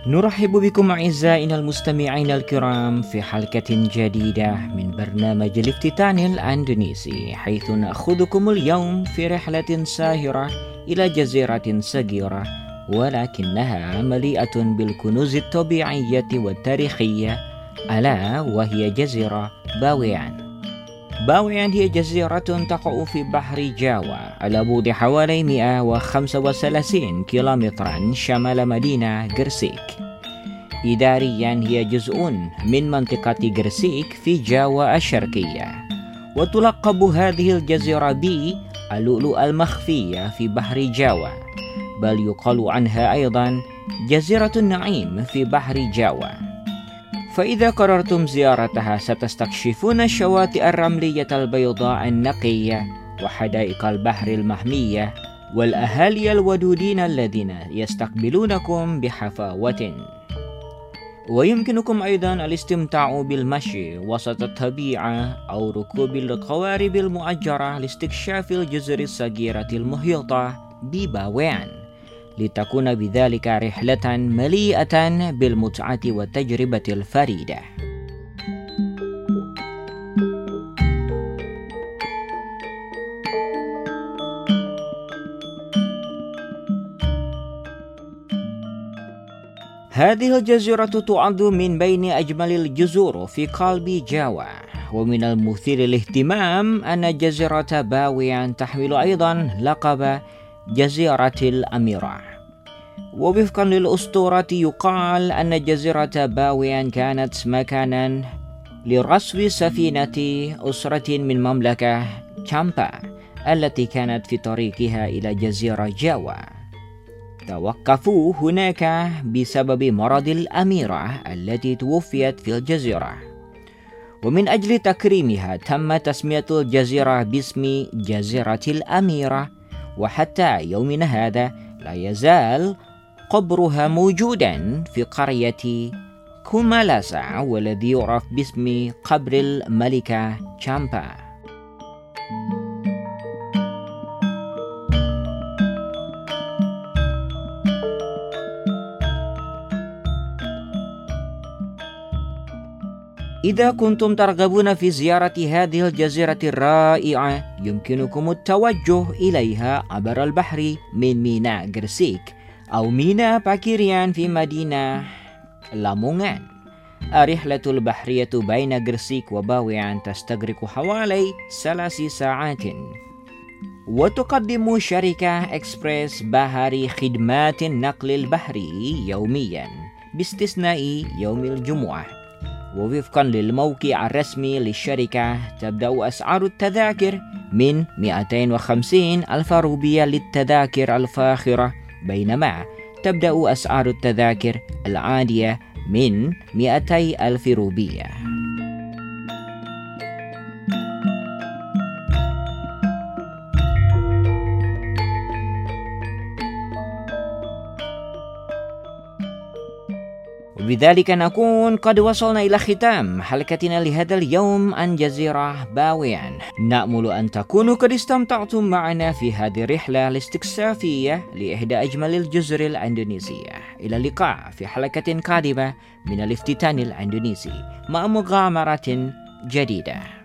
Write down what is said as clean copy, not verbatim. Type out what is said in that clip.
نرحب بكم أعزائنا المستمعين الكرام في حلقة جديدة من برنامج الافتتان الأندونيسي، حيث نأخذكم اليوم في رحلة ساهرة إلى جزيرة صغيرة ولكنها مليئة بالكنوز الطبيعية والتاريخية، ألا وهي جزيرة باويان. باويان هي جزيرة تقع في بحر جاوا على بعد حوالي 135 كيلومترا شمال مدينة غرسيك. إداريا هي جزء من منطقة غرسيك في جاوا الشرقية، وتلقب هذه الجزيرة باللؤلؤ المخفية في بحر جاوا، بل يقال عنها أيضا جزيرة النعيم في بحر جاوا. فإذا قررتم زيارتها ستستكشفون الشواطئ الرملية البيضاء النقية وحدائق البحر المحمية والأهالي الودودين الذين يستقبلونكم بحفاوة. ويمكنكم أيضا الاستمتاع بالمشي وسط الطبيعة أو ركوب القوارب المؤجرة لاستكشاف الجزر الصغيرة المحيطة بباويان، لتكون بذلك رحلة مليئة بالمتعة والتجربة الفريدة. هذه الجزيرة تعد من بين أجمل الجزر في قلب جاوا، ومن المثير للاهتمام أن جزيرة باويان تحمل أيضا لقب جزيرة الأميرة. ووفقا للأسطورة يقال أن جزيرة باويان كانت مكانا لرسو سفينة أسرة من مملكة تشامبا التي كانت في طريقها إلى جزيرة جاوا. توقفوا هناك بسبب مرض الأميرة التي توفيت في الجزيرة، ومن أجل تكريمها تم تسمية الجزيرة باسم جزيرة الأميرة، وحتى يومنا هذا لا يزال قبرها موجودا في قرية كومالاسا، والذي يعرف باسم قبر الملكة تشامبا. إذا كنتم ترغبون في زيارة هذه الجزيرة الرائعة يمكنكم التوجه إليها عبر البحر من ميناء غرسيك أو ميناء باكيريان في مدينة لامونغان. الرحلة البحرية بين غرسيك وباويان تستغرق حوالي 3 ساعات، وتقدم شركة إكسبريس بحري خدمات النقل البحري يوميا باستثناء يوم الجمعة. ووفقا للموقع الرسمي للشركة تبدأ أسعار التذاكر من 250 ألف روبية للتذاكر الفاخرة، بينما تبدأ أسعار التذاكر العادية من 200 ألف روبية. وبذلك نكون قد وصلنا إلى ختام حلقتنا لهذا اليوم عن جزيرة باويان. نأمل أن تكونوا قد استمتعتم معنا في هذه الرحلة الاستكشافية لإحدى أجمل الجزر الأندونيسية. إلى اللقاء في حلقة قادمة من الافتتان الأندونيسي مع مغامرة جديدة.